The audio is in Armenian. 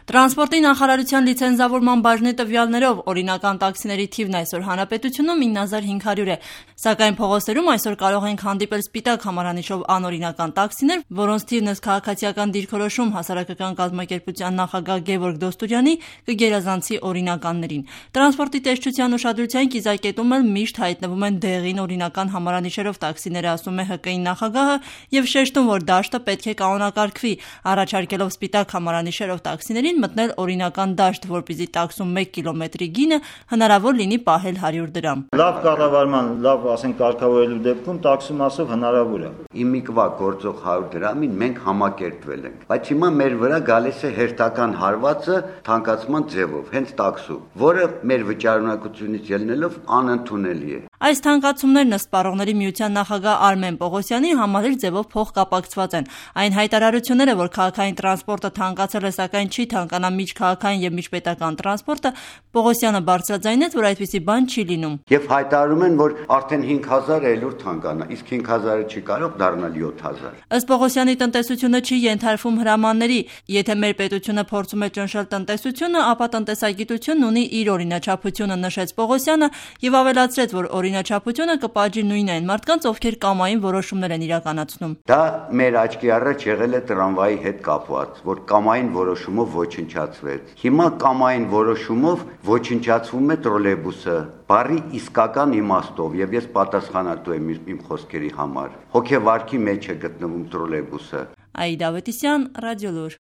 Տրանսպորտի նախարարության լիցենզավորման բաժնի տվյալներով օրինական տաքսիների թիվն այսօր հանրապետությունում 9500 է, սակայն փողոցներում այսօր կարող ենք հանդիպել սպիտակ համարանիշով անօրինական տաքսիներ, որոնց թիվն ըստ քաղաքացիական դիրքորոշում հասարակական կազմակերպության նախագահ Գևորգ Դոստուրյանի կգերազանցի օրինականներին։ Տրանսպորտի տեսչության ուշադրության կիզակետում էլ միշտ հայտնվում են դեղին օրինական համարանիշերով տաքսիները, ասում է ՀԿ-ի նախագահը եւ շեշտում, որ դաշտը պետք է կանոնակարգվի, առաջարկելով սպիտակ համարանիշերով տաքսիներին մտնել օրինական դաշտ, որպեսզի տաքսում 1 կիլոմետրի գինը հնարավոր լինի պահել 100 դրամ։ Լավ կառավարման, լավ կարգավորելու դեպքում տաքսում ասով հնարավոր է։ Իմիկվա գործող 100 դրամին մենք համակերպվել ենք, բայց հիմա մեր վրա գալիս է հերթական հարվածը թանկացման ձևով, հենց տաքսում, որը մեր վճարունակությունից ելնելով անընդունելի է։ Այս թանկացումներն ըստ Սպառողների միության նախագահ Արմեն Պողոսյանի համալիր ձևով փոխկապակցված են։ Այն հայտարարությունները, որ քաղաքային տրանսպորտը թանկացել է, սակայն չի թանկանա միջքաղաքային եւ միջպետական տրանսպորտը, Պողոսյանը բարձրաձայնեց, որ այդպիսի բան չի լինում։ Եվ հայտարարում են, որ արդեն 5000 է լուր թանկանա, իսկ 5000-ը չի կարող դառնալ 7000։ Ըստ Պողոսյանի տնտեսությունը չի ենթարկվում հրամանների։ Եթե մեր պետությունը փորձում է ճնշել տնտեսությունը, ապա տնտեսագիտությունն ունի իր օրինաչափությունը, նշեց Պողոսյանը եւ ավելացրեց, որ օրինաչափությունը կպատժի նույն այն մարդկանց, ովքեր կամային որոշումներ են իրականացնում։ Դա մեր աչքի առաջ եղել է տրամվայի հետ կապված, որ կամային որոշումով ոչնչացվեց։ Հիմա կամային որոշումով ոչնչացվում է տրոլեյբուսը, բառի իսկական իմաստով, եւ ես պատասխանատու եմ իմ խոսքերի համար։ Հոգեվարքի մեջ է գտնվում տրոլեյբուսը։ Աիդա Ավետիսյան, Ռադիոլուր։